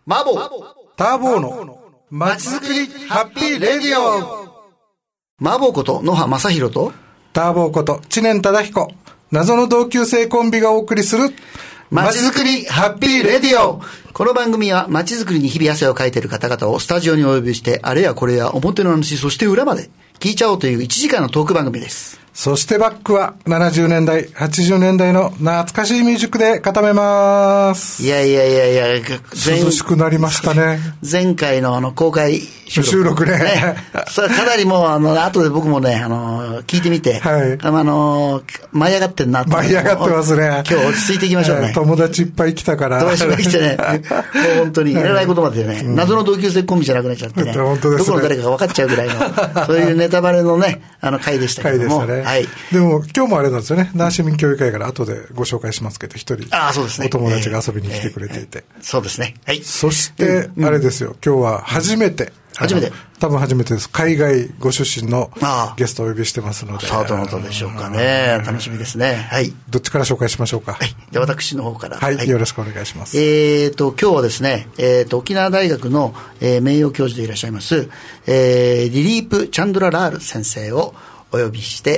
麻婆ターボーのまちづくりハッピーレディオ。 麻婆こと野葉正宏とターボーこと知念忠彦、謎の同級生コンビがお送りするまちづくりハッピーレディオ。この番組はまちづくりに日々汗をかいている方々をスタジオにお呼びして、あれやこれや表の話、そして裏まで聞いちゃおうという1時間のトーク番組です。 そしてバックは70年代80年代の懐かしいミュージックで固めます。 いや涼しくなりましたね。 前回の公開収録ね。それかなりもう後で僕もね聞いてみて、はい、舞い上がってんなって。 舞い上がってますね。 今日落ち着いていきましょうね。 友達いっぱい来たから。 友達いっぱい来てね。もう本当にやらないことまでね、謎の同級生コンビじゃなくなっちゃってね。 本当ですね。 どこの誰かが分かっちゃうぐらいのそういうネタバレのね回でしたけども。 回でしたね。 はい。 でも今日もあれなんですよね。那覇市民協議会から後でご紹介しますけど、一人そうですね、 お友達が遊びに来てくれていて、 そうですね。はい。 そしてあれですよ、今日は初めて、多分初めてです。海外ご出身のゲストをお呼びしてますので、 さあどなたでしょうかね。楽しみですね。はい。 どっちから紹介しましょうか。 はい。で私の方から、 はい、よろしくお願いします。 今日はですね、沖縄大学の、名誉教授でいらっしゃいます、リリープ・チャンドラ・ラール先生をお呼びして、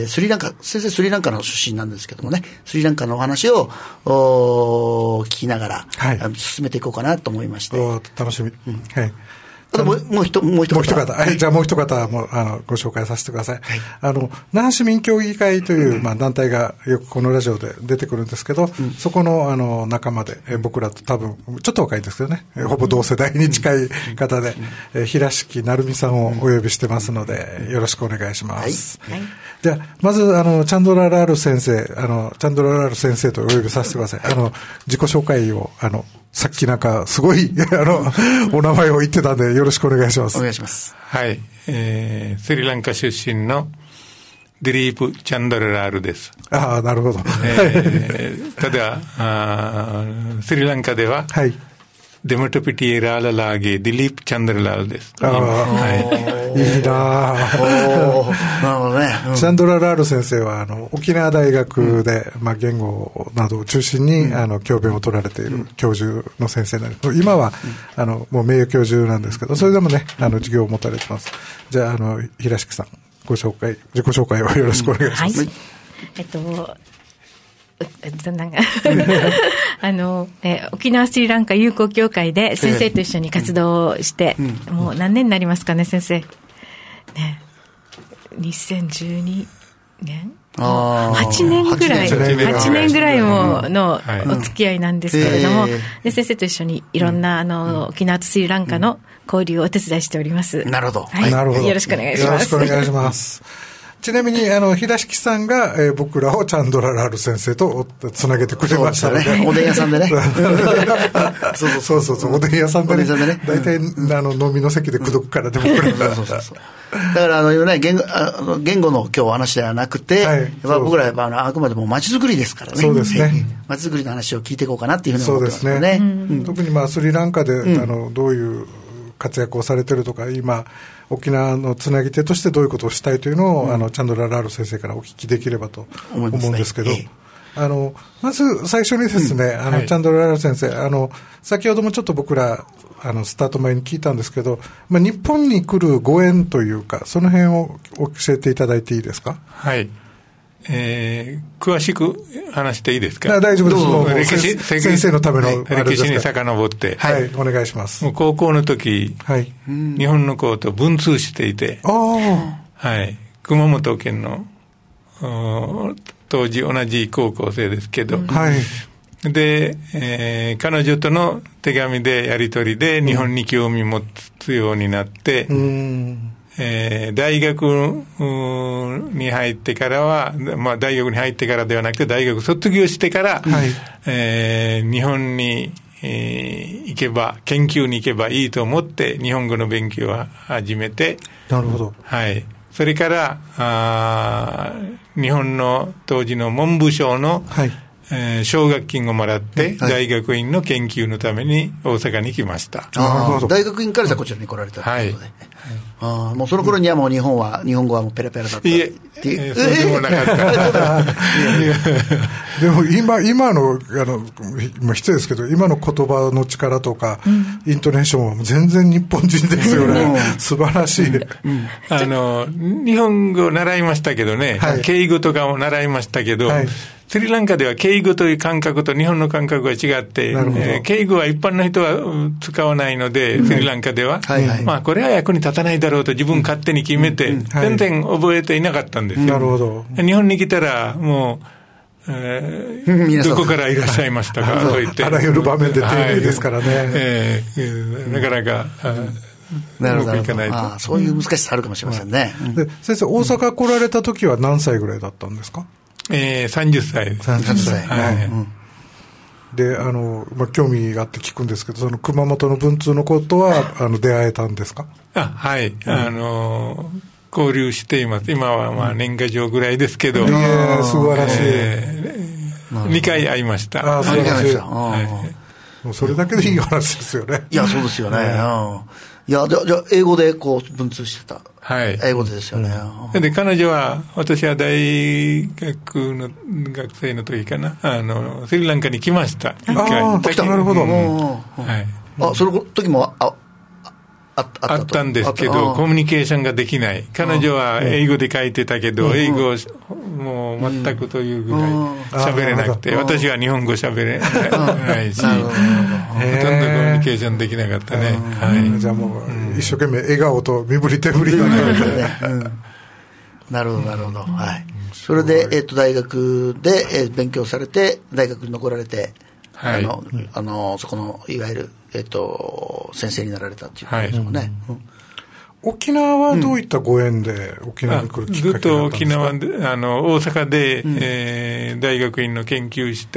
スリランカ、先生スリランカの出身なんですけどもね、スリランカのお話を聞きながら、はい、進めていこうかなと思いまして。 楽しみ。はい。 あともう一方。 はい。じゃあもう一方もご紹介させてください。はい、那覇市民協議会という、団体がよくこのラジオで出てくるんですけど、そこの仲間で、僕らと多分ちょっと若いんですけどね、ほぼ同世代に近い方で、平敷成美さんをお呼びしてますので、よろしくお願いします。はい。じゃあまずチャンドララール先生、チャンドララール先生とお呼びさせてください。自己紹介をさっきなんかすごいお名前を言ってたんでよろしくお願いします。 お願いします。 はい、スリランカ出身のディリープ・チャンドララールです。 なるほど。 ただスリランカでは、はい、デモトピティラーララーゲディリープ・チャンドララールです。 いいなぁ。なるほどね。チャンドララール先生は沖縄大学で、言語などを中心に教鞭を取られている教授の先生になります。今はもう名誉教授なんですけど、それでもね授業を持たれてます。じゃあ平敷さん自己紹介をよろしくお願いします。 はい。沖縄スリランカ友好協会で先生と一緒に活動して、もう何年になりますかね先生ね。2012年8年ぐらいものお付き合いなんですけれども、で先生と一緒にいろんな沖縄とスリランカの交流をお手伝いしております。 なるほど。 はい。 なるほど。 よろしくお願いします。 よろしくお願いします。ちなみに平敷さんが、僕らをチャンドララール先生とつなげてくれましたので、 ね、おでん屋さんでねそうおでん屋さんでね、大体飲みの席で口説くからでもこれだから言語の今日お話ではなくて、はい、僕らはあくまでも街づくりですからね。 そうですね。 街づくりの話を聞いていこうかなっていうふうに思ってますね。そうですね。 特にスリランカで、どういう活躍をされてるとか、今沖縄のつなぎ手としてどういうことをしたいというのを、チャンドララール先生からお聞きできればと思うんですけど、まず最初にですね、チャンドララール先生、先ほどもちょっと僕らスタート前に聞いたんですけど、日本に来るご縁というか、その辺を教えていただいていいですか。 はい。詳しく話していいですか。 大丈夫です。先生のための歴史に遡って、 はい、お願いします。 高校の時、はい、日本の子と文通していて、はい、熊本県の当時同じ高校生ですけど、はい、で、彼女との手紙でやり取りで日本に興味持つようになって、大学に入ってからは、大学に入ってからではなくて大学卒業してから、はい日本に、行けば研究に行けばいいと思って日本語の勉強を始めて、 なるほど、 はい、それから日本の当時の文部省の、はい奨学金をもらって大学院の研究のために大阪に来ました。 大学院からじゃこちらに来られたということで、もうその頃にはもう日本語はもうペラペラだったっていう。 そうでもなかったでも今の失礼ですけど、今の言葉の力とか、イントネーションは全然日本人ですよね。素晴らしい。 日本語を習いましたけどね、敬語とかも習いましたけど、スリランカでは敬語という感覚と日本の感覚が違って、敬語は一般の人は使わないので、スリランカでは、これは役に立たないだろうと自分勝手に決めて、全然覚えていなかったんですよ。 なるほど。 日本に来たらもう、どこからいらっしゃいましたかと言って、 あらゆる場面で丁寧ですからね。 なかなかなるほど。そういう難しさあるかもしれませんね。 で、先生、大阪来られた時は何歳ぐらいだったんですか ？30歳です。 30歳。 で、興味があって聞くんですけど、その熊本の文通のことは、出会えたんですか？ はい。交流しています。今は年賀状ぐらいですけど。 素晴らしい。 2回会いました。 素晴らしい。もうそれだけでいい話ですよね。 いや、そうですよね。いや、じゃあ、英語で文通してた。英語でですよね。 で、彼女は、私は大学の学生の時かな、スリランカに来ました。 来た、なるほど。 その時も、 あったんですけど、コミュニケーションができない。彼女は英語で書いてたけど、英語をもう全くというぐらい喋れなくて、私は日本語喋れないし、ほとんどコミュニケーションできなかったね。 じゃあもう、一生懸命笑顔と身振り手振りなんで。なるほど、なるほど。それで、大学で勉強されて、大学に残られて、そこの、いわゆる、先生になられたっていうことですもんね。 沖縄はどういったご縁で沖縄に来るきっかけだったんですか？ずっと沖縄で、大阪で、大学院の研究して、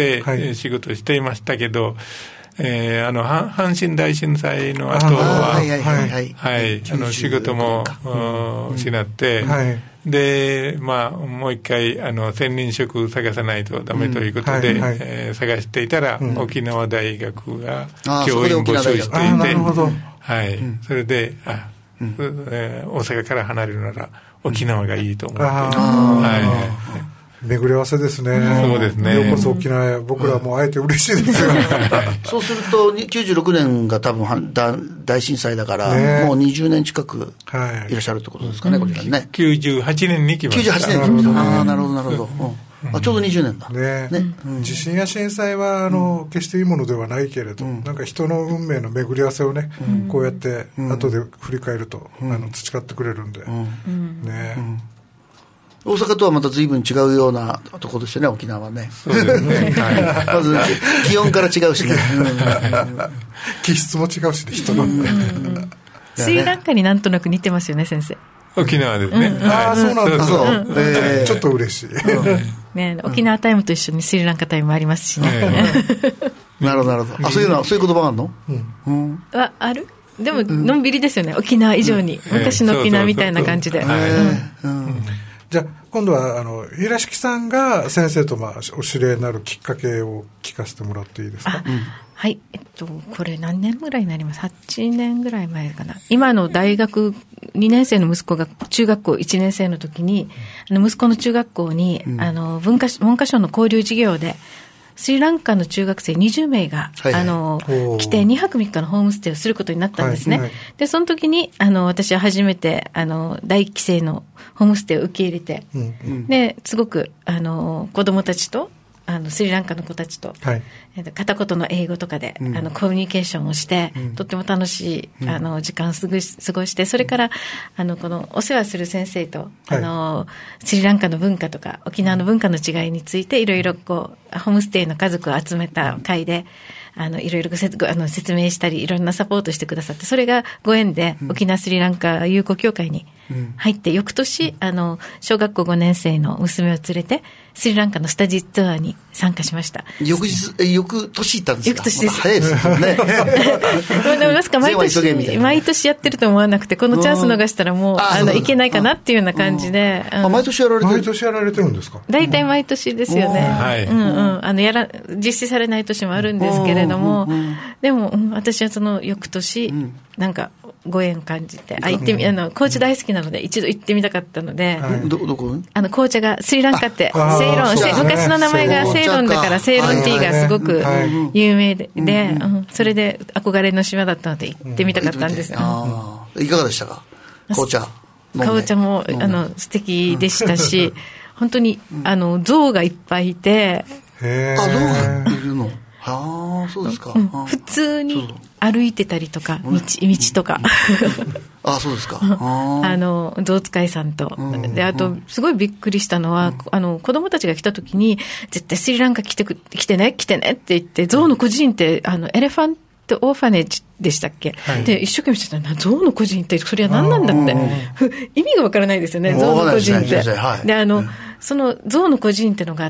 仕事していましたけど、阪神大震災の後は、仕事も失って、で、もう一回、専任職探さないとダメということで、探していたら、沖縄大学が教員募集していて、それで、大阪から離れるなら沖縄がいいと思って、 巡り合わせですね。 そうですね。 ようこそ沖縄へ。僕らも会えて嬉しいですよ。 そうすると96年が多分大震災だから、もう20年近くいらっしゃるってことですかね、こちらにね。 98年に来ました。 98年に来ました。なるほど、なるほど。ちょうど20年だ。 地震や震災は決していいものではないけれど、なんか人の運命の巡り合わせをね、こうやって後で振り返ると培ってくれるんで。 大阪とはまた随分違うようなところですよね、沖縄はね。 そうですね。 まず気温から違うしね。 気質も違うしね、人の。 スリランカになんとなく似てますよね、先生。 沖縄ですね。 そうなんだ。ちょっと嬉しい。 沖縄タイムと一緒にスリランカタイムありますしね。 なるほど、なるほど。そういう言葉があるの？ ある？でも、のんびりですよね、沖縄以上に。昔の沖縄みたいな感じで。 じゃあ今度は平敷さんが先生とお知り合いになるきっかけを聞かせてもらっていいですか？ はい、これ何年ぐらいになります？ 8 年ぐらい前かな。今の大学2年生の息子が中学校1年生の時に、息子の中学校に、文科省の交流事業でスリランカの中学生20名が、来て2泊3日のホームステイをすることになったんですね。で、その時に、私は初めて、大規制のホームステイを受け入れて、で、すごく、子供たちと、スリランカの子たちと、片言の英語とかで、コミュニケーションをして、とっても楽しい、時間を過ごして、それから、このお世話する先生と、スリランカの文化とか、沖縄の文化の違いについて、いろいろホームステイの家族を集めた会で、 いろいろ説明したり、いろんなサポートしてくださって、それがご縁で、沖縄スリランカ友好協会に入って、翌年、小学校5年生の娘を連れて、スリランカのスタジーツアーに参加しました。翌年行ったんですか？ 翌年です。 早いですよね。 まか毎年やってると思わなくて、このチャンス逃したらもう、いけないかなっていうような感じで。 毎年やられてるんですか？ 大体毎年ですよね。実施されない年もあるんですけれども、でも、私はその翌年、なんか、ご縁感じて、紅茶大好きなので、一度行ってみたかったので、 どこ？ 紅茶がスリランカって、セイロン、昔の名前がセイロンだから、セイロンティーがすごく有名で、それで憧れの島だったので行ってみたかったんです。いかがでしたか？紅茶。 紅茶も、素敵でしたし、本当に、象がいっぱいいて、 象がいるの？そうですか。 普通に歩いてたりとか、道とか。 そうですか。 象使いさんと。で、あと、すごいびっくりしたのは、子供たちが来た時に、絶対スリランカ来てねって言って、象の孤児院って、エレファントオーファネージでしたっけ、で、一生懸命してたら、象の孤児院って、それは何なんだって。意味がわからないですよね、象の孤児院って。で、その象の孤児院ってのがあって、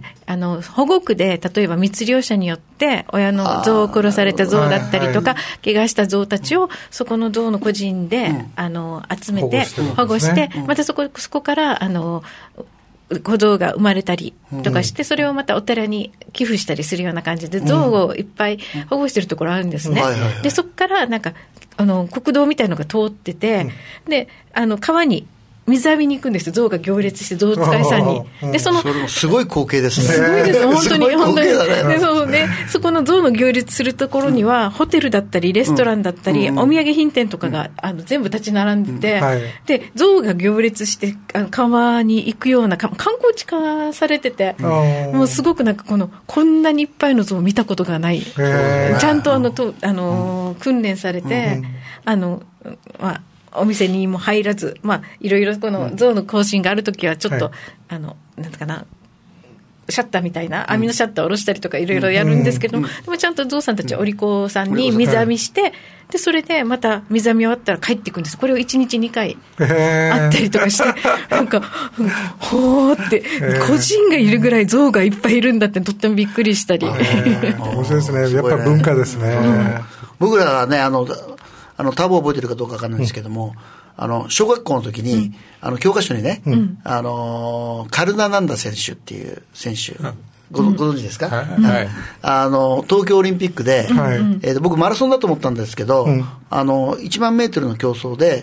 保護区で、例えば密猟者によって、親の象を殺された象だったりとか、怪我した象たちを、そこの象の孤児院で、集めて、保護して、またそこから、小象が生まれたりとかして、それをまたお寺に寄付したりするような感じで、象をいっぱい保護してるところあるんですね。で、そこからなんか、国道みたいのが通ってて、で、川に、水浴びに行くんですよ。象が行列して、象使いさんに。で、それもすごい光景ですね。 すごいです。本当に、本当に。で、そこの象の行列するところには、ホテルだったり、レストランだったり、お土産品店とかが、全部立ち並んでて、で、象が行列して、川に行くような、観光地化されてて、もうすごくなんかこんなにいっぱいの象を見たことがない。ちゃんと訓練されて、お店にも入らず、いろいろこの象の行進があるときはちょっと、なんかな、シャッターみたいな、網のシャッターを下ろしたりとかいろいろやるんですけども、でもちゃんと象さんたちはお利口さんに水浴びして、で、それでまた水浴び終わったら帰っていくんです。これを1日2回あったりとかして、なんか、ほーって、個人がいるぐらい象がいっぱいいるんだってとってもびっくりしたり。 面白いですね。やっぱり文化ですね。 僕らはね、多分覚えてるかどうかわかんないんですけども、小学校の時に、教科書にね、カルナナンダ選手っていう選手、ご存知ですか？東京オリンピックで、僕マラソンだと思ったんですけど、1万メートルの競争で、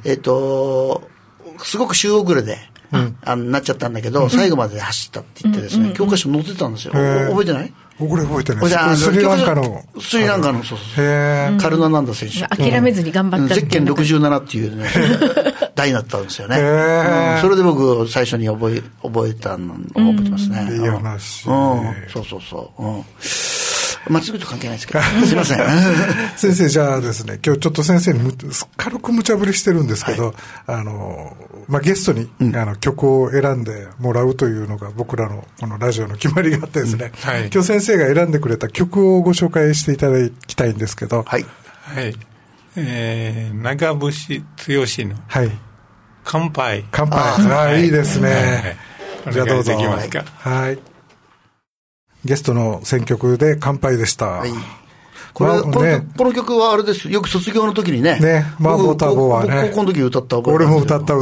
すごく周遅れで、なっちゃったんだけど、最後まで走ったって言ってですね、教科書に載ってたんですよ。覚えてない？ これ覚えてないです。スリランカの、そうカルナナンダ選手。 諦めずに頑張った。 ゼッケン67っていうね、台になったんですよね。それで僕、最初に覚えたのを覚えてますね。 いい話。 そう。祭りと関係ないですけど。すいません。 先生、じゃあですね、今日ちょっと先生に軽く無茶ぶりしてるんですけど、ゲストに、曲を選んでもらうというのが僕らのこのラジオの決まりがあってですね、今日先生が選んでくれた曲をご紹介していただきたいんですけど、 長渕剛の、乾杯。 乾杯。いいですね。じゃあどうぞ。はい。ゲストの選曲で乾杯でした。 この曲はあれです。よく卒業の時にね。 麻婆タボはね。 高校の時歌った覚え。俺も歌った。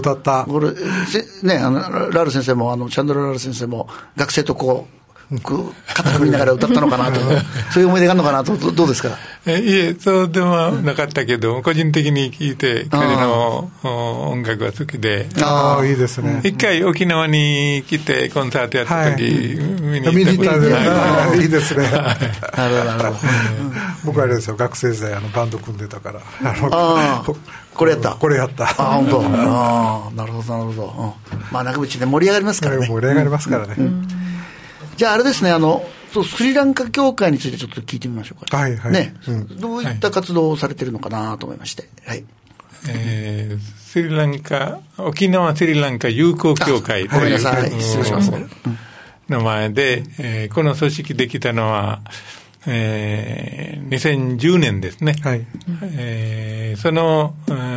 これ、ラール先生も、チャンドラ・ラール先生も、学生と肩組みながら歌ったのかなと、そういう思い出があるのかなと、どうですか？ いえ、そうでもなかったけど、個人的に聴いて、彼の音楽が好きで。 いいですね。 一回沖縄に来てコンサートやった時、見に行ったんで、いいですね。 なるほど。 僕はあれですよ、学生時代バンド組んでたから。 これやった。 本当。なるほど。長渕で盛り上がりますからね。 盛り上がりますからね。 じゃああれですね、スリランカ協会についてちょっと聞いてみましょうか。ね。どういった活動をされてるのかなと思いまして。 スリランカ、沖縄スリランカ友好協会という失礼します。 名前で、この組織できたのは、 2010年ですね。はい。その、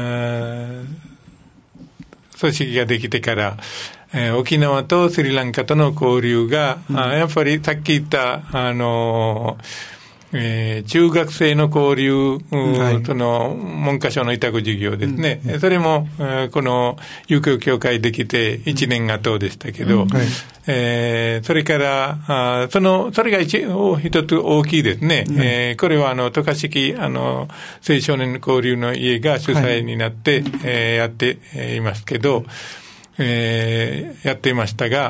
組織ができてから、沖縄とスリランカとの交流が、やっぱりさっき言った、中学生の交流、その文科省の委託授業ですね、それも、この友好協会できて1年後でしたけど、それからそれが一つ大きいですね、これは渡嘉敷青少年交流の家が主催になって、やっていますけど、やっていましたが、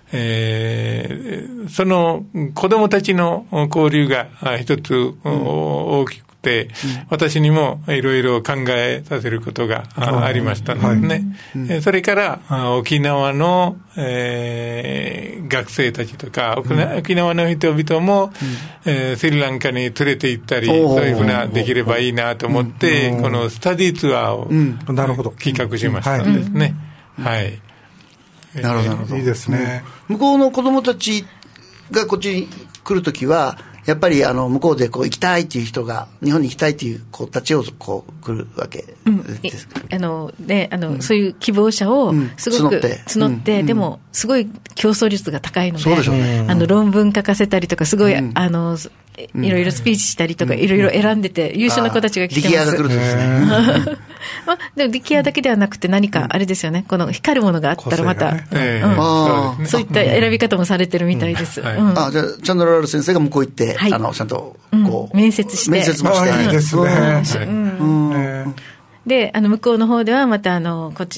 その子供たちの交流が一つ大きくて、私にもいろいろ考えさせることがありましたのですね。それから沖縄の、学生たちとか沖縄の人々も、スリランカに連れて行ったり、そういうふうなできればいいなと思って、このスタディツアーを企画しましたんですね。はい。 なるほど。 いいですね。 向こうの子供たちがこっちに来るときは、やっぱり向こうで行きたいっていう人が、日本に行きたいっていう子たちを来るわけですか。 そういう希望者をすごく募って、でもすごい競争率が高いので、 そうでしょうね。 論文書かせたりとか、すごい、いろいろスピーチしたりとか、いろいろ選んでて、優秀な子たちが来てます。 力也が来るんですね。 でも力也だけではなくて、何かあれですよね、この光るものがあったらまた、そういった選び方もされてるみたいです。じゃあチャンドララール先生が向こう行って、ちゃんと面接して、 面接もして、 いいですね。 で、向こうの方ではまたこっち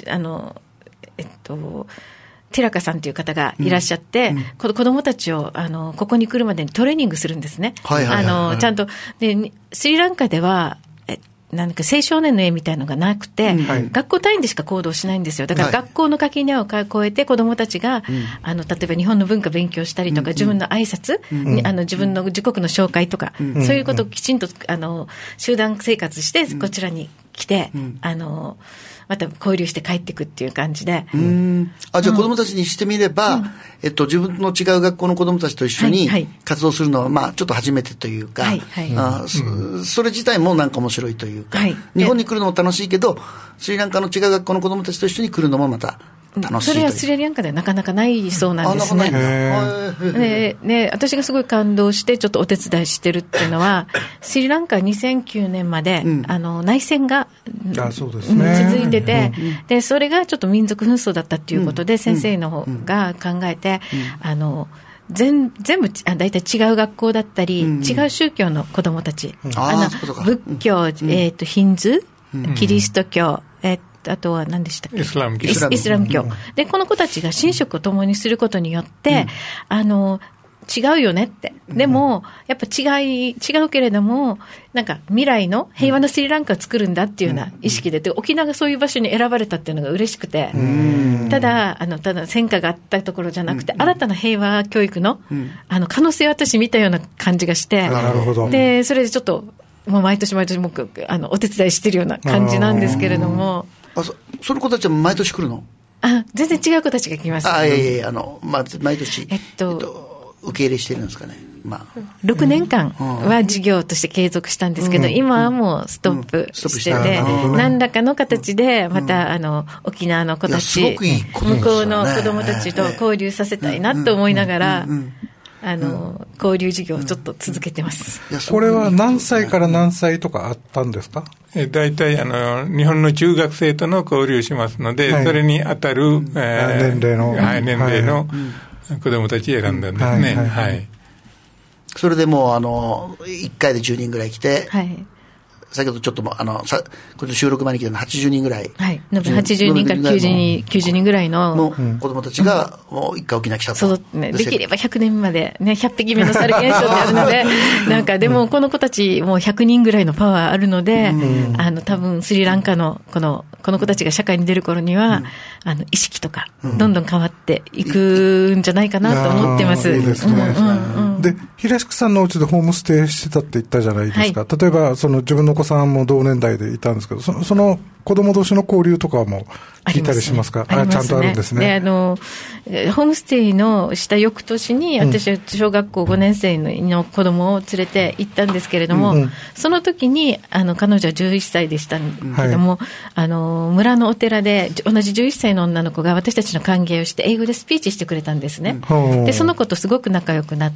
寺香さんという方がいらっしゃって、子供たちをここに来るまでにトレーニングするんですね。ちゃんとでスリランカではなんか青少年の絵みたいのがなくて、学校単位でしか行動しないんですよ。だから学校の垣根を越えて子どもたちが、例えば日本の文化勉強したりとか、自分の挨拶、自分の自国の紹介とか、そういうことをきちんと集団生活してこちらに来て、また交流して帰っていくっていう感じで。 じゃあ子供たちにしてみれば、自分の違う学校の子供たちと一緒に活動するのは、ちょっと初めてというか、それ自体もなんか面白いというか、日本に来るのも楽しいけど、スリランカの違う学校の子供たちと一緒に来るのもまた楽しいという。 それはスリランカではなかなかないそうなんですね。で、私がすごい感動してちょっとお手伝いしてるっていうのは、スリランカは2009年まで、内戦が続いてて、でそれがちょっと民族紛争だったっていうことで、先生の方が考えて、全部大体違う学校だったり、違う宗教の子どもたち、仏教、ヒンズー、キリスト教、あとは何でしたっけ、イスラム教で、この子たちが寝食を共にすることによって、違うよねって、でもやっぱ違うけれども、なんか未来の平和なスリランカを作るんだっていうような意識で、沖縄がそういう場所に選ばれたっていうのが嬉しくて、ただ戦火があったところじゃなくて、新たな平和教育の可能性を私見たような感じがして、でそれでちょっともう毎年僕お手伝いしてるような感じなんですけれども。 その子たちは毎年来るの？ 全然違う子たちが来ます。 毎年、受け入れしてるんですかね。 6年間は授業として継続したんですけど、今はもうストップしてて、何らかの形でまた沖縄の子たち、向こうの子どもたちと交流させたいなと思いながら、交流授業をちょっと続けてます。 これは何歳から何歳とかあったんですか？ 大体日本の中学生との交流しますので、それに当たる、年齢の子どもたち選んだんですね。 それでもう1回で10人ぐらい来て、先ほどちょっともこれ収録前に来たの80人ぐらい、 80人から90人ぐらいの子供たちがもう一回沖縄来たと。 できれば100年まで、100匹目の猿現象ってあるので、なんかでもこの子たちもう100人ぐらいのパワーあるので、多分スリランカのこの子たちが社会に出る頃には、意識とかどんどん変わっていくんじゃないかなと思ってます。 いいですね。で、平宿さんのお家でホームステイしてたって言ったじゃないですか。例えば自分の子さんも同年代でいたんですけど、その子供同士の交流とかも聞いたりしますか？ちゃんとあるんですね。 で、ホームステイのした翌年に、私は小学校5年生の子供を連れて行ったんですけれども、その時に彼女は11歳でしたけども、村のお寺で同じ11歳の女の子が私たちの歓迎をして英語でスピーチしてくれたんですね。でその子とすごく仲良くなって、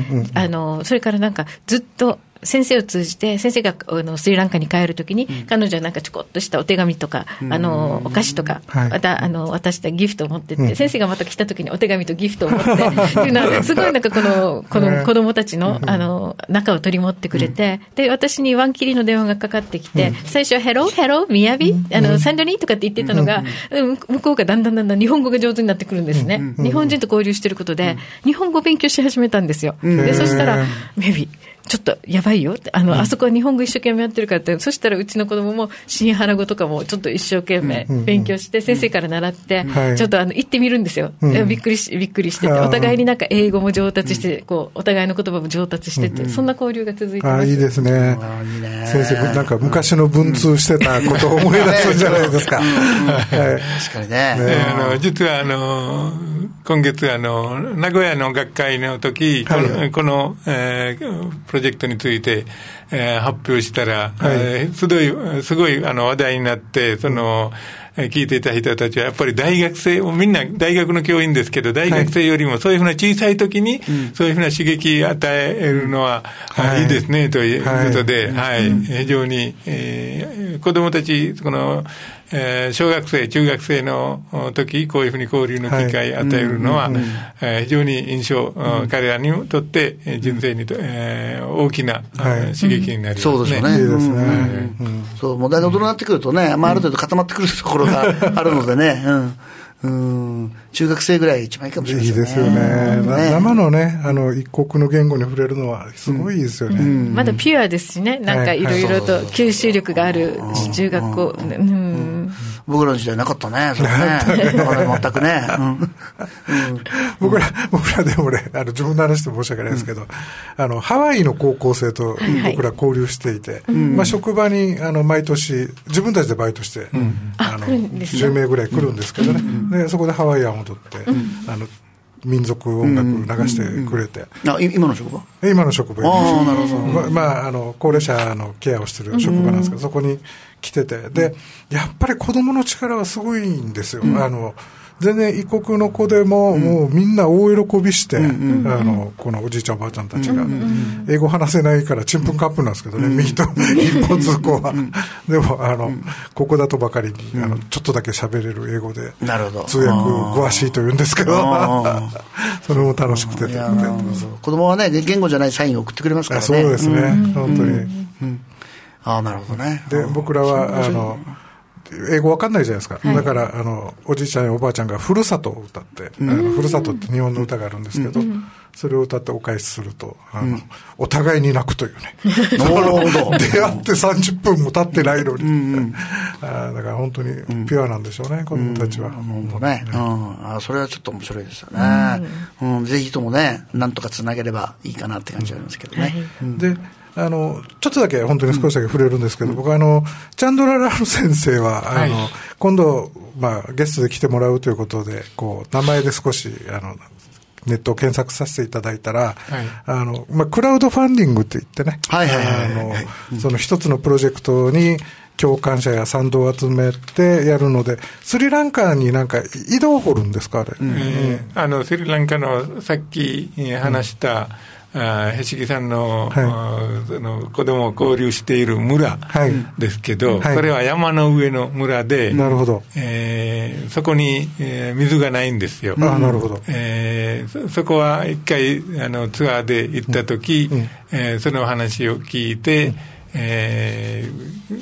それからなんかずっと先生を通じて、先生がスリランカに帰るときに、彼女はなんかちょこっとしたお手紙とか、お菓子とか、また渡したギフトを持ってって、先生がまた来たときにお手紙とギフトを持ってっていうのは、すごいなんかこの子供たちの仲を取り持ってくれて、で私にワンキリの電話がかかってきて、最初はヘローみやびサンドニーとかって言ってたのが、向こうがだんだん日本語が上手になってくるんですね。日本人と交流してることで日本語を勉強し始めたんですよ。でそしたらメビちょっとやばいよって、あそこは日本語一生懸命やってるからって、そしたらうちの子供も新原語とかもちょっと一生懸命勉強して、先生から習って、ちょっと行ってみるんですよ。びっくりしてて、お互いになんか英語も上達して、こうお互いの言葉も上達してて、そんな交流が続いてます。 いいですね。先生、なんか昔の文通してたことを思い出すんじゃないですか。 確かにね。 実は今月名古屋の学会の時、このプロジェクトについて、発表したら、すごい話題になって、聞いていた人たちはやっぱり大学生、みんな大学の教員ですけど、大学生よりもそういうふうな小さい時に、そういうふうな刺激を与えるのは、いいですねということで、非常に、子供たち小学生中学生の時こういうふうに交流の機会を与えるのは、非常に印象、彼らにとって人生に大きな刺激になりますね。 そうですよね。いいですね。そう、もう大人になってくるとね、ある程度固まってくるところがあるのでね、中学生ぐらい一番いいかもしれないですね。 いいですよね。生のね、一国の言語に触れるのはすごいいいですよね。 まだピュアですしね、なんかいろいろと吸収力がある中学校。 僕らの時代なかったね、それね。だから全くね。 僕らでもね、自分の話で申し訳ないですけど、ハワイの高校生と僕ら交流していて、職場に毎年自分たちでバイトして、10名ぐらい来るんですけどね。でそこでハワイアンを踊って、民族音楽流してくれて、 今の職場今の職場なるほど。高齢者のケアをしてる職場なんですけど、そこに来てて、でやっぱり子供の力はすごいんですよ。全然異国の子でも、もうみんな大喜びして、このおじいちゃんおばあちゃんたちが、英語話せないからちんぷんかんぷんなんですけどね、右と一歩通行は。でも、ここだとばかりに、ちょっとだけ喋れる英語で、通訳詳しいと言うんですけど、それも楽しくて。 子供はね、言語じゃないサインを送ってくれますからね。 そうですね、本当に。 なるほどね。 で、僕らは、英語わかんないじゃないですか。だから、おじいちゃんやおばあちゃんがふるさとを歌って、ふるさとって日本の歌があるんですけど、それを歌ってお返しすると、お互いに泣くというね。出会って30分も経ってないのに。だから本当にピュアなんでしょうね、子供たちは。 本当ね。それはちょっと面白いですよね。ぜひともね、なんとかつなげればいいかなって感じがありますけどね。 で、ちょっとだけ本当に少しだけ触れるんですけど、僕はチャンドラ・ラール先生は今度ゲストで来てもらうということで、名前で少しネットを検索させていただいたら、クラウドファンディングって言ってね、その一つのプロジェクトに共感者や賛同を集めてやるので、スリランカになんか井戸を掘るんですか、あれ。 スリランカのさっき話した、へしきさんの、子供を交流している村ですけど、それは山の上の村で、 なるほど。 そこに、水がないんですよ。 なるほど。 そこは一回ツアーで行った時、その話を聞いて、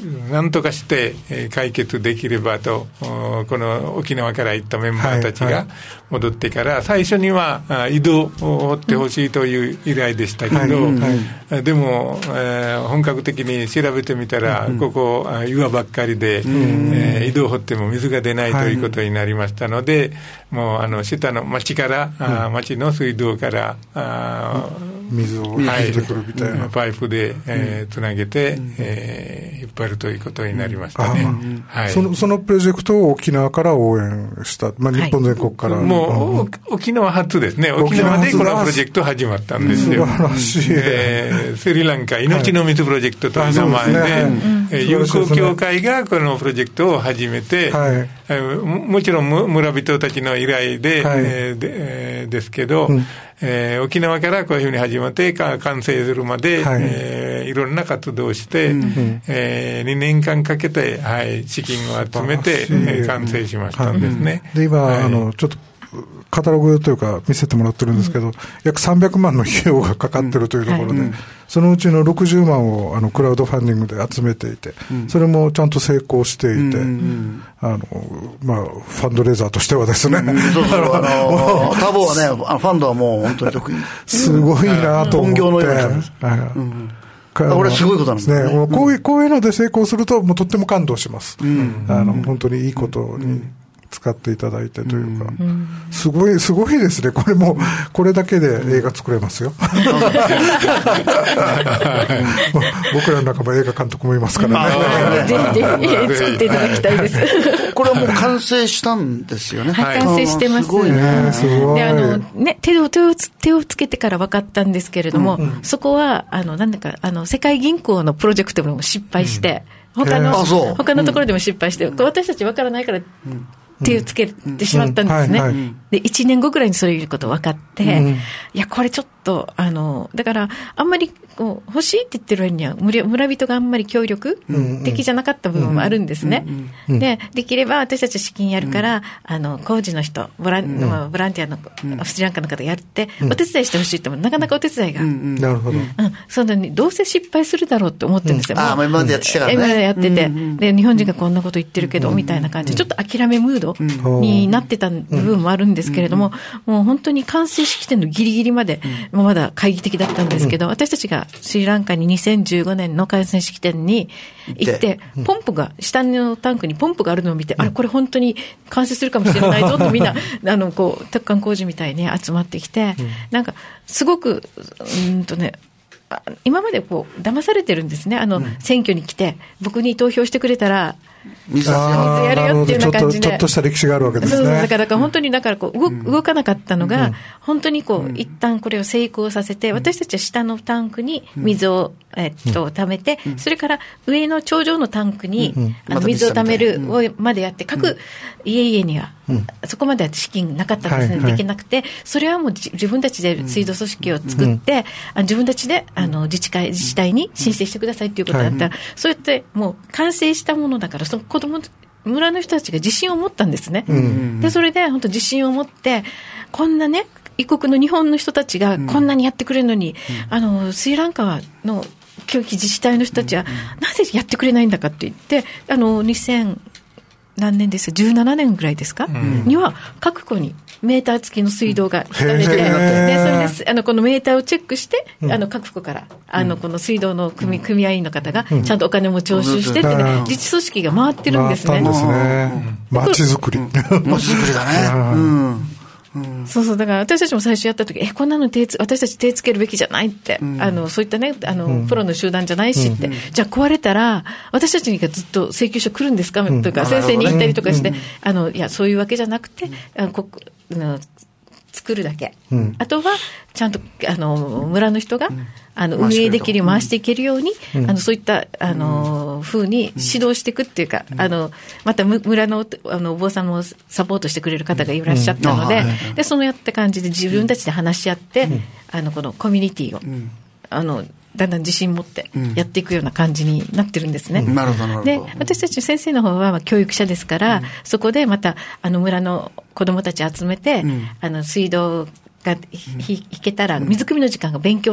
何とかして解決できればと、この沖縄から行ったメンバーたちが戻ってから、最初には井戸を掘ってほしいという依頼でしたけど、でも、本格的に調べてみたら、ここ岩ばっかりで、井戸を掘っても水が出ないということになりましたので、もう下の町から、町の水道から水を入ってくるみたいな、 パイプでつなげて、引っ張るということになりましたね。 そのプロジェクトを沖縄から応援した、日本全国から、 もう沖縄初ですね。沖縄でこのプロジェクト始まったんですよ。 素晴らしい。 スリランカ命の水プロジェクトという名前で、友好協会がこのプロジェクトを始めて、もちろん村人たちの依頼ですけど、沖縄からこういうふうに始まって完成するまで、いろんな活動をして、2年間かけて、資金を集めて、完成しましたんですね。 で今、ちょっとカタログというか見せてもらってるんですけど、約300万の費用がかかってるというところで、そのうちの60万をクラウドファンディングで集めていて、それもちゃんと成功していて、ファンドレーザーとしてはですね、 多忙はね、ファンドはもう本当に得意、 すごいなと思って、 これすごいことなんですね。 こういうので成功するともうとっても感動します。本当にいいことに使っていただいてというか、すごいですね。これもこれだけで映画作れますよ。僕らの中も映画監督もいますからね。 ぜひ作っていただきたいです。 これはもう完成したんですよね。 完成してます。 すごいね。 で手をつけてから分かったんですけれども、そこはなんだか世界銀行のプロジェクトでも失敗して、他のところでも失敗して、私たち分からないから手をつけてしまったんですね。で、1年後ぐらいにそういうこと分かって、いや、これちょっと、だから、あんまり欲しいって言ってる割には、村人があんまり協力的じゃなかった部分もあるんですね。で、できれば私たち資金やるから、工事の人、ボランティアのスリランカの方やって、お手伝いしてほしいっても、なかなかお手伝いが。 なるほど。 そんなに、どうせ失敗するだろうって思ってるんですよ。 今までやってきたからね。 今までやってて。で、日本人がこんなこと言ってるけど、みたいな感じで、ちょっと諦めムードになってた部分もあるんですけれども、もう本当に完成式典のギリギリまで、まだ懐疑的だったんですけど、私たちがスリランカに2015年の完成式典に行って、ポンプが、下のタンクにポンプがあるのを見て、これ本当に完成するかもしれないぞとみんな、特貫工事みたいに集まってきて、なんか、すごく、今まで騙されてるんですね。選挙に来て、僕に投票してくれたら、水やるよっていうような感じで。 ちょっとした歴史があるわけですね。 だから本当に、動かなかったのが、本当に一旦これを成功させて、私たちは下のタンクに水を、溜めて、それから上の頂上のタンクに、水を溜めるまでやって、各家々には、そこまでは資金なかったんですね。できなくて、それはもう自分たちで水道組織を作って、自分たちで自治体に申請してくださいっていうことだったら、そうやってもう完成したものだから、その村の人たちが自信を持ったんですね。で、それで本当自信を持って、こんなね、異国の日本の人たちがこんなにやってくれるのに、スリランカの教育自治体の人たちは、なぜやってくれないんだかって言って、2000何年ですか、17年ぐらいですか、には各戸にメーター付きの水道が引かれて、でそれでこのメーターをチェックして、各戸からこの水道の組合員の方がちゃんとお金も徴収してって、自治組織が回ってるんですね。 街づくり。 街づくりだね。 そうそう、だから私たちも最初やった時、こんなの私たち手つけるべきじゃないって、そういったね、プロの集団じゃないしって、じゃあ壊れたら、私たちにがずっと請求書来るんですかとか、先生に言ったりとかして、いや、そういうわけじゃなくて、作るだけ。あとは、ちゃんと、村の人が、運営できる、回していけるように、そういった、風に指導していくっていうか、また村の、お坊さんもサポートしてくれる方がいらっしゃったので、で、そのやった感じで自分たちで話し合って、このコミュニティを、だんだん自信持ってやっていくような感じになってるんですね。 なるほど。 で、私たち先生の方は教育者ですから、そこでまた村の子どもたち集めて、水道が引けたら水汲みの時間が勉強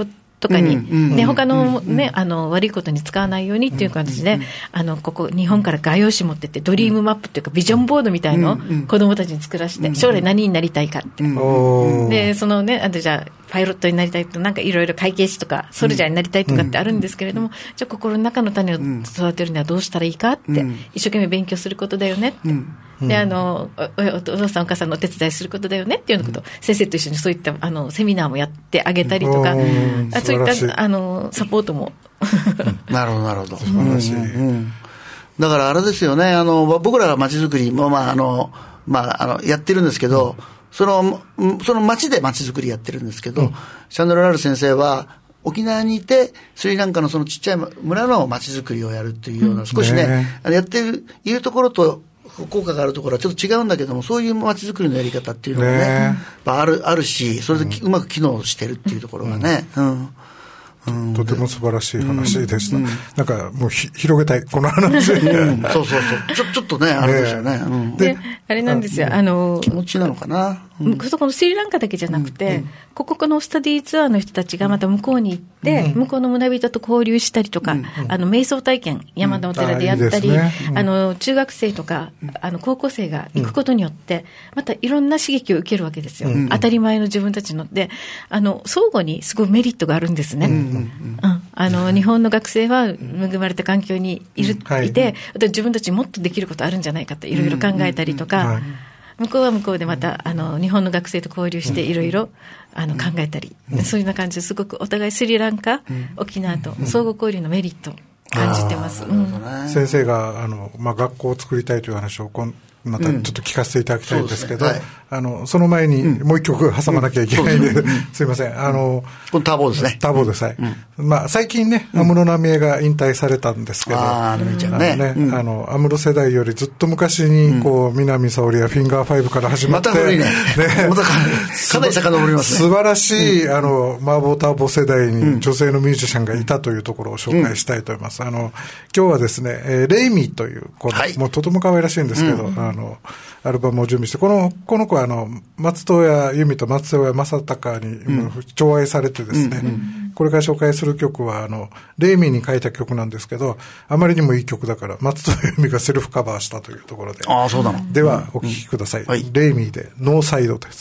とかに、で他の、ね、悪いことに使わないようにっていう感じで、ここ日本から画用紙持ってってドリームマップっていうかビジョンボードみたいのを子どもたちに作らせて、将来何になりたいかって、でそのね、じゃあパイロットになりたいとなんかいろいろ会計士とかソルジャーになりたいとかってあるんですけれども、じゃあ心の中の種を育てるにはどうしたらいいかって、一生懸命勉強することだよねって、でお父さんお母さんのお手伝いすることだよねっていうようなことを先生と一緒にそういったセミナーもやってあげたりとか、そういったサポートもなるほどなるほど、素晴らしい、だからあれですよね、僕らが街づくりもやってるんですけど、その町で町づくりやってるんですけど、チャンドララール先生は沖縄にいてスリランカのそのちっちゃい村の町づくりをやるっていうような、少しねやっているところと効果があるところはちょっと違うんだけども、そういう街づくりのやり方っていうのがねあるし、それでうまく機能してるっていうところがね、 とても素晴らしい話でした。なんかもう広げたいこの話。そうちょっとねあれですよね。 であれなんですよ、 気持ちなのかな。 そこのスリランカだけじゃなくて、ここのスタディーツアーの人たちがまた向こうに行って、向こうの村人と交流したりとか、瞑想体験山のお寺でやったり、中学生とか高校生が行くことによってまたいろんな刺激を受けるわけですよ、当たり前の自分たちので、相互にすごいメリットがあるんですね。日本の学生は恵まれた環境にいて、自分たちにもっとできることあるんじゃないかっていろいろ考えたりとか、向こうは向こうでまた日本の学生と交流していろいろ考えたり、そういうような感じですごくお互いスリランカ、沖縄と相互交流のメリットを感じてます。 先生が学校を作りたいという話をまたちょっと聞かせていただきたいんですけど、その前にもう一曲挟まなきゃいけないんで、すいません。 このターボーですね。 ターボーでさえ。最近ね、安室奈美恵が引退されたんですけど、 奈美ちゃんね。 安室世代よりずっと昔に、南沙織やフィンガー5から始まって、 また古いね。またかなり遡りますね。 素晴らしい、麻婆ターボ世代に女性のミュージシャンがいたというところを紹介したいと思います。今日はですね、レイミーという子、もうとても可愛らしいんですけど、アルバムを準備して、この子は松任谷由実と松任谷正隆に寵愛されてですね、これから紹介する曲はレイミーに書いた曲なんですけど、あまりにもいい曲だから松任谷由実がセルフカバーしたというところで、 そうなの。 ではお聴きください。レイミーでノーサイドです。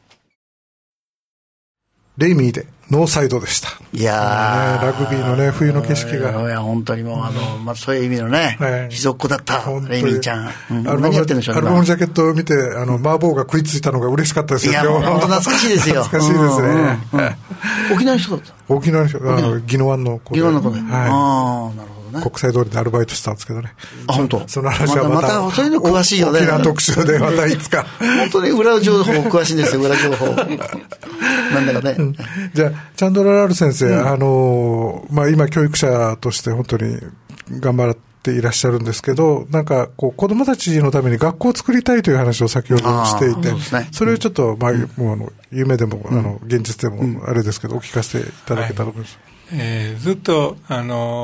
レイミーでノーサイドでした。 いやラグビーのね、冬の景色が。 いや、本当にもう、そういう意味のね、秘蔵っ子だった、レイミーちゃん。何やってるんでしょうね。 アルバムのジャケットを見て、麻婆が食いついたのが嬉しかったですよ。 いや、本当懐かしいですよ。 懐かしいですね。 沖縄の人だった。 沖縄の人、宜野湾の子で。 宜野湾の子で。なるほど。 国際通りでアルバイトしたんですけどね。 本当。 その話はまたそういうの詳しいよね。 沖縄特集でまたいつか。 本当に裏情報詳しいんですよ、裏情報。なんだかね。 じゃあ、チャンドララール先生、今教育者として本当に頑張っていらっしゃるんですけど、なんか子供たちのために学校を作りたいという話を先ほどしていて、それをちょっと、もう夢でも、現実でもあれですけど、お聞かせていただけたらと思います。 ずっと日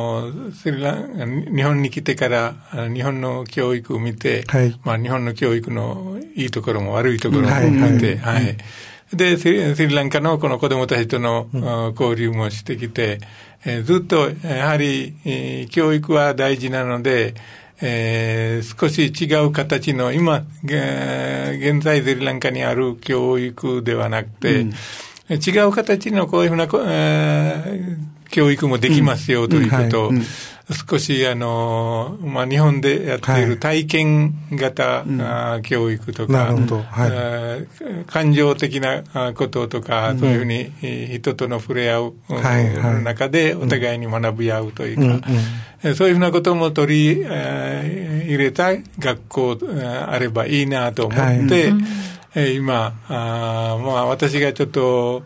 本に来てから日本の教育を見て、日本の教育のいいところも悪いところも見て、でスリランカのこの子どもたちとの交流もしてきて、ずっとやはり教育は大事なので、少し違う形の今現在スリランカにある教育ではなくて、違う形のこういうふうな、教育もできますよということを、少し日本でやっている体験型、教育とか、感情的なこととか、そういうふうに人との触れ合う中でお互いに学び合うというか、そういうふうなことも取り入れた学校あればいいなと思って、今私がちょっと、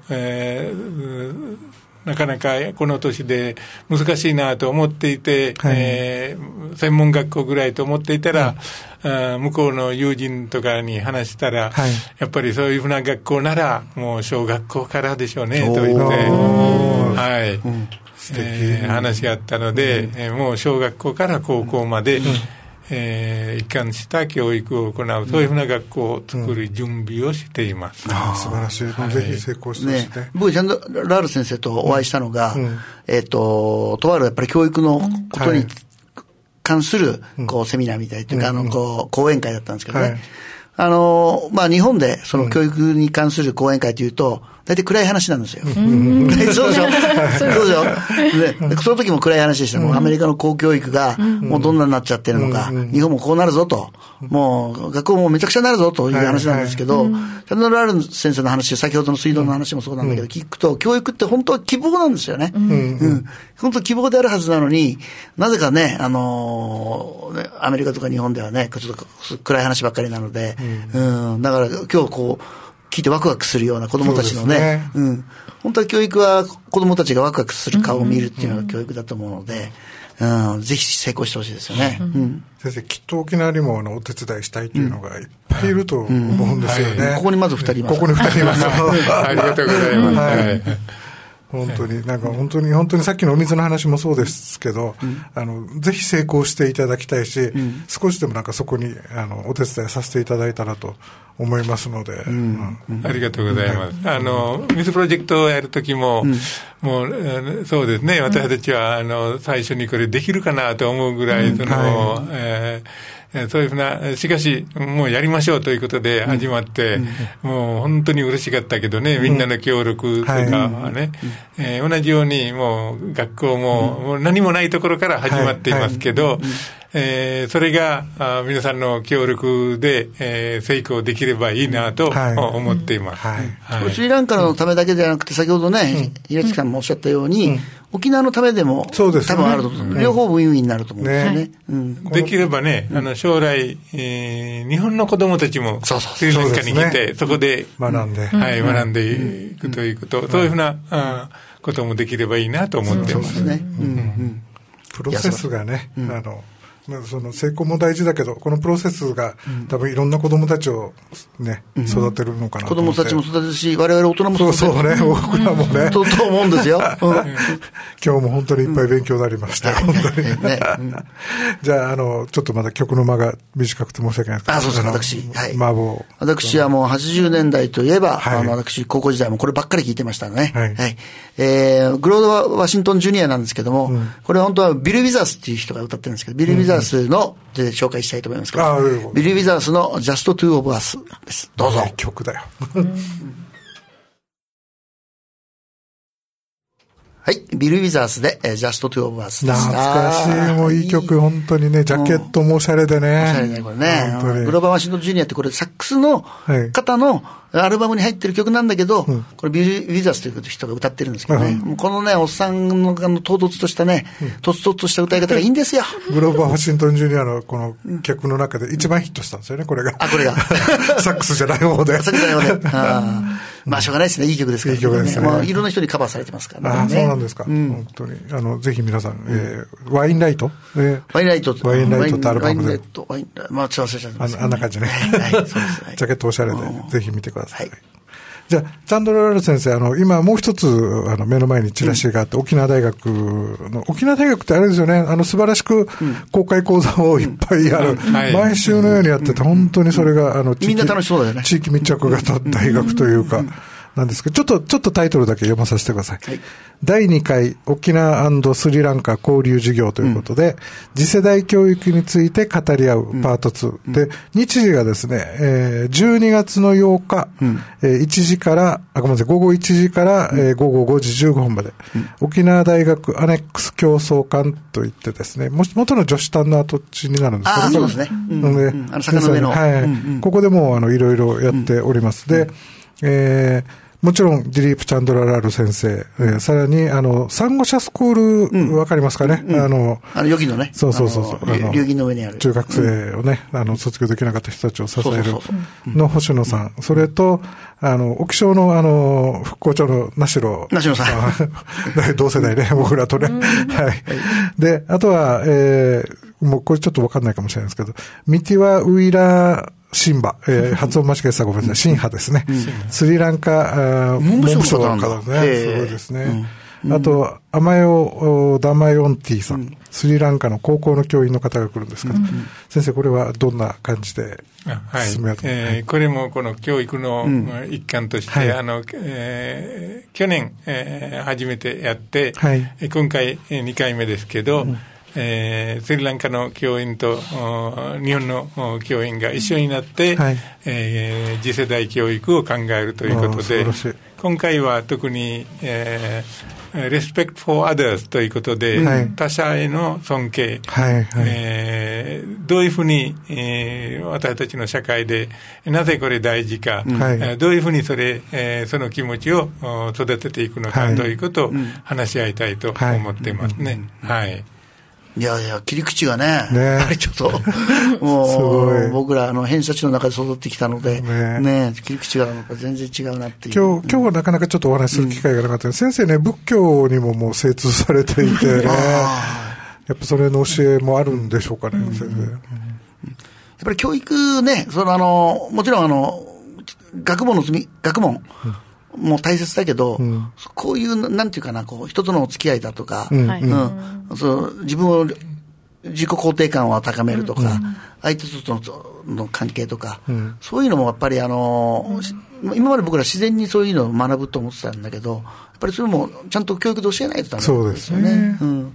なかなかこの年で難しいなと思っていて、専門学校ぐらいと思っていたら、向こうの友人とかに話したら、やっぱりそういうふうな学校ならもう小学校からでしょうねと言って、話があったので、もう小学校から高校まで、 一貫した教育を行う、そういうふうな学校を作る準備をしています。 素晴らしい。ぜひ成功してほしいね。 僕、チャンドラール先生とお会いしたのが、とあるやっぱり教育のことに関する、セミナーみたいというか、講演会だったんですけどね。日本でその教育に関する講演会というと、大体暗い話なんですよ。そうでしょそうでしょで、その時も暗い話でした。もうアメリカの公教育がもうどんなになっちゃってるのか、日本もこうなるぞと、もう学校もめちゃくちゃなるぞという話なんですけど、チャンドラール先生の話、先ほどの水道の話もそうなんだけど、聞くと、教育って本当は希望なんですよね。本当希望であるはずなのに、なぜかね、アメリカとか日本ではね、ちょっと暗い話ばっかりなので、だから今日聞いてワクワクするような子供たちのね、本当は教育は子供たちがワクワクする顔を見るっていうのが教育だと思うので、ぜひ成功してほしいですよね。 先生、きっと沖縄にもお手伝いしたいというのがいっぱいいると思うんですよね。 ここにまず2人います。 ここに2人います。 ありがとうございます。 本当に、本当にさっきのお水の話もそうですけど、ぜひ成功していただきたいし、少しでもそこに、お手伝いさせていただいたらと思いますので。 ありがとうございます。水プロジェクトをやるときも、もう、そうですね、私たちは、最初にこれできるかなと思うぐらい、そういうふうな、しかし、もうやりましょうということで始まって、もう本当に嬉しかったけどね、みんなの協力とかはね、同じようにもう学校も何もないところから始まっていますけど、それが皆さんの協力で、成功できればいいなと思っています。 スリランカのためだけではなくて、先ほどね、平月さんもおっしゃったように、沖縄のためでも多分あると思う。両方ウィンウィンになると思うんですよね。 できればね、将来、日本の子供たちもスリランカに来て、そこで学んでいくということ、そういうふうなこともできればいいなと思っています。 プロセスがね、その成功も大事だけど、このプロセスが多分いろんな子供たちをね、育てるのかなと思って。 子供たちも育てるし、我々大人も育てる。 そうね、僕らもね。 と思うんですよ。 今日も本当にいっぱい勉強になりました。本当に。じゃあ、ちょっとまだ曲の間が短くて申し訳ないですけど。 そうです、私。はい。 私はもう80年代といえば、私、高校時代もこればっかり聞いてましたね。はい。グロード・ワシントン・ジュニアなんですけども、これ本当はビル・ウィザースっていう人が歌ってるんですけど、ビル・ウィザースの、紹介したいと思いますけど、ビル・ウィザースの Just Two of Us です。どうぞ。 いい曲だよ。 はい。ビル・ウィザースで、Just Two of Us です。懐かしい。もういい曲、本当にね、ジャケットもおしゃれでね。 おしゃれね、これね。グローバー・ワシントン・ジュニアってこれサックスの方のアルバムに入ってる曲なんだけど、これビル・ウィザースという人が歌ってるんですけどね。このね、おっさんの唐突としたね、とつとつとした歌い方がいいんですよ。 グローバー・ワシントン・ジュニアのこの曲の中で一番ヒットしたんですよね、これが。 これが。 サックスじゃない方で。 サックスじゃない方で。まあ、しょうがないですね。いい曲ですからね。 いい曲ですね。 いろんな人にカバーされてますからね。 そうなんですか。本当に。ぜひ皆さん、ワインライトワインライトってアルバムで。 まあ、ちょっと忘れちゃいます。 あんな感じね。ジャケットおしゃれで、ぜひ見てください。じゃあ、チャンドラール先生、今もう一つ、目の前にチラシがあって、沖縄大学ってあれですよね、素晴らしく公開講座をいっぱいやる。毎週のようにやってて、本当にそれが、 みんな楽しそうだよね。 地域密着型大学というか、なんですけど、ちょっとタイトルだけ読まさせてください。第2回沖縄&スリランカ交流事業ということで、次世代教育について語り合うパート2。で、日時がですね、12月の8日、1時から、ごめんなさい、午後1時から、午後5時15分まで、沖縄大学アネックス競争館といってですね、元の女子団の跡地になるんですけど、 そうですね。坂の上の。 ここでもいろいろやっております。で、もちろん、ディリープ・チャンドラ・ラール先生、さらに、サンゴ社スクール、わかりますかね？ 予期のね。 そう。 流儀の上にある。 中学生をね、卒業できなかった人たちを支えるの星野さん。それと、沖尚の、復興庁の名城さん。 同世代ね、僕らとね。はい。で、あとは、もうこれちょっとわかんないかもしれないですけど、ミティワ・ウイラー、シンバ、発音間違えてたごめんなさい、シンハですね。スリランカ、文部省の方ですね。すごいですね。 あと、アマヨ・ダマヨンティさん、スリランカの高校の教員の方が来るんですけど、先生、これはどんな感じで進めようと、 これもこの教育の一環として、去年、初めてやって、今回2回目ですけど、スリランカの教員と日本の教員が一緒になって、次世代教育を考えるということで、今回は特に、Respect for others ということで、他者への尊敬、どういうふうに、私たちの社会でなぜこれ大事か、どういうふうにその気持ちを育てていくのかということを話し合いたいと思っていますね。 いやいや、切り口がね、やっぱりちょっと、もう、僕ら、偏差値の中で育ってきたので、切り口が全然違うなっていう。 今日はなかなかちょっとお話しする機会がなかったので、先生ね、仏教にももう精通されていてね、やっぱそれの教えもあるんでしょうかね、先生。やっぱり教育ね、もちろん学問もう大切だけど、こういう、なんていうかな、人とのお付き合いだとか、自分を、自己肯定感を高めるとか、相手との関係とか、そういうのもやっぱり今まで僕ら自然にそういうのを学ぶと思ってたんだけど、やっぱりそれもちゃんと教育で教えないとダメなんですよね。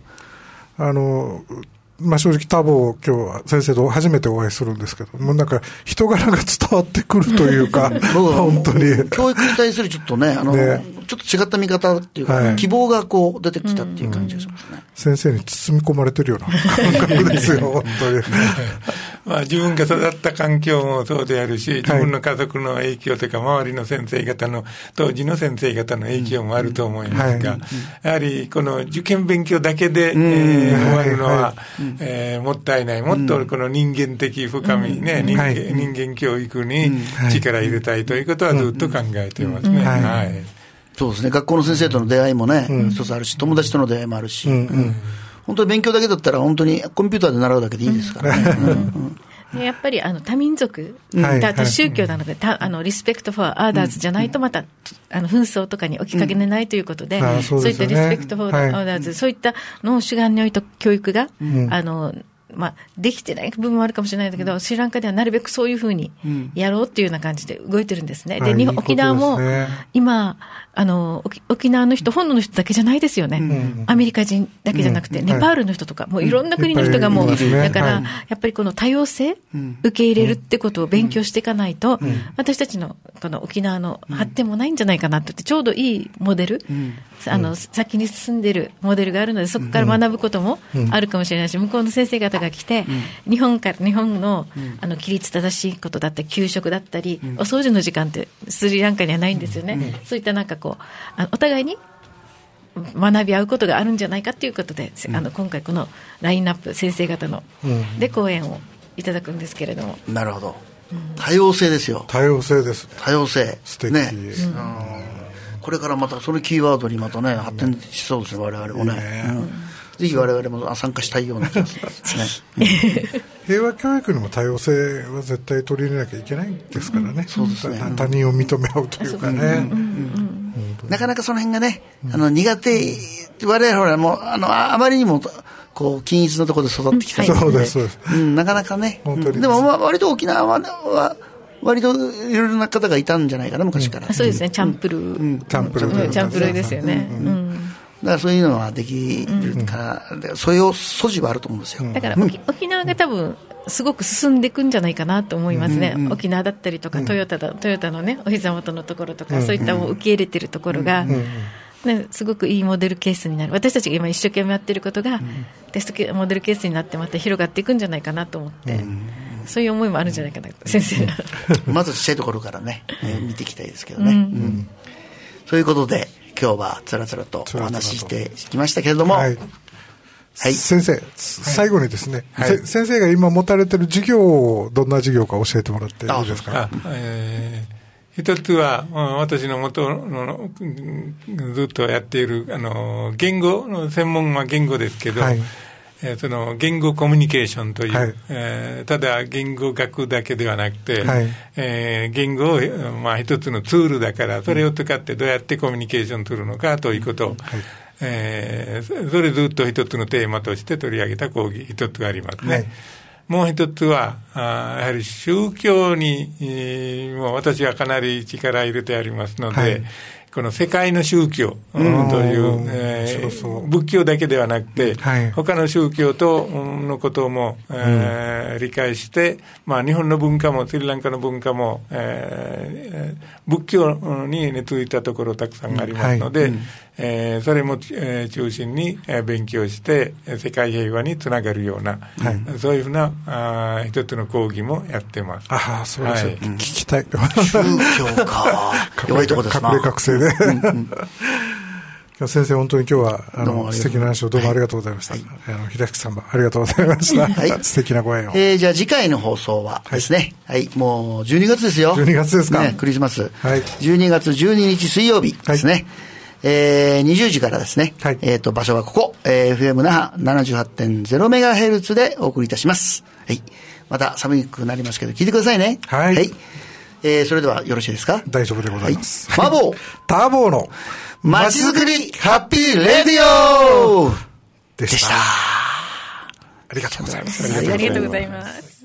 正直多分今日は先生と初めてお会いするんですけど、もうなんか人柄が伝わってくるというか、本当に。 教育に対するちょっとね、ちょっと違った見方っていうか、希望が出てきたっていう感じがしますね。 先生に包み込まれてるような感覚ですよ、本当に。 自分が育った環境もそうであるし、自分の家族の影響というか、周りの先生方の、当時の先生方の影響もあると思いますが、やはりこの受験勉強だけで終わるのは、もったいない。もっとこの人間的深みね、人間教育に力入れたいということはずっと考えていますね。 そうですね。学校の先生との出会いもね、一つあるし、友達との出会いもあるし、本当に勉強だけだったら本当にコンピューターで習うだけでいいですからね。 やっぱり多民族、宗教なので、リスペクトフォーアーダーズじゃないとまた紛争とかに起きかけないということで、そういったリスペクトフォーアーダーズ、そういったのを主眼に置いた教育が、できてない部分もあるかもしれないんだけど、スリランカではなるべくそういうふうにやろうっていうような感じで動いてるんですね。で、沖縄も今、沖縄の人、本土の人だけじゃないですよね。アメリカ人だけじゃなくて、ネパールの人とか、もういろんな国の人がもう、だから、やっぱりこの多様性、受け入れるってことを勉強していかないと、私たちのこの沖縄の発展もないんじゃないかなと言って、ちょうどいいモデル、先に進んでるモデルがあるので、そこから学ぶこともあるかもしれないし、向こうの先生方が来て、日本の規律正しいことだったり、給食だったり、お掃除の時間ってスリランカにはないんですよね。そういったなんかお互いに学び合うことがあるんじゃないかということで、今回このラインナップ先生方ので講演をいただくんですけれども。 なるほど。多様性ですよ。 多様性です。 多様性。 素敵。 ね。これからまたそのキーワードにまたね、発展しそうですね、我々もね。ぜひ我々も参加したいような気がしますね。 平和教育にも多様性は絶対取り入れなきゃいけないですからね。 そうですね。 他人を認め合うというかね。 なかなかその辺がね、苦手、我々はもう、あまりにも、均一のところで育ってきたので、 そうです、そうです。 なかなかね。でも、割と沖縄は、割といろいろな方がいたんじゃないかな、昔から。 そうですね、チャンプルー。 チャンプルーですよね。 だからそういうのはできるから、そういう素地はあると思うんですよ。 だから沖縄が多分すごく進んでいくんじゃないかなと思いますね。沖縄だったりとかトヨタのね、お膝元のところとか、そういったも受け入れてるところが、すごくいいモデルケースになる。私たちが今一生懸命やってることが、テストモデルケースになってまた広がっていくんじゃないかなと思って、そういう思いもあるんじゃないかな、先生。 まずちっちゃいところからね、見ていきたいですけどね。そういうことで、今日はつらつらとお話ししてきましたけれども、 先生、最後にですね、先生が今持たれている授業をどんな授業か教えてもらっていいですか。 一つは私の元のずっとやっている言語の専門は言語ですけど、その言語コミュニケーションという、ただ言語学だけではなくて、言語を、一つのツールだから、それを使ってどうやってコミュニケーションするのかということを、 それずっと一つのテーマとして取り上げた講義一つがありますね。はい、もう一つはやはり宗教にも私はかなり力を入れてありますので、はい、この世界の宗教という、仏教だけではなくて、はい、他の宗教とのことも、理解して、まあ、日本の文化もスリランカの文化も、仏教に根付いたところたくさんありますので、それも、中心に勉強して世界平和につながるような、はい、そういうふうな一つの講義もやってます。 ああ、そうですね、はい、聞きたい。 宗教か。弱いとこですな。 隠れ覚醒で。先生、本当に今日は素敵な話をどうもありがとうございました。はい、平木さんもありがとうございました。はい、素敵なご縁を。 じゃあ次回の放送はですね、はい、もう12月ですよ。 12月ですか。 ね、クリスマス。はい、12月12日水曜日ですね。はい、20時からですね、はい、場所はここ、FM 那覇 78.0MHz でお送りいたします。はい。また寒くなりますけど聞いてくださいね。はい。はい。それではよろしいですか？ 大丈夫でございます。 マボーターボーのまちづくりハッピーレディオでした。ありがとうございます。 ありがとうございます。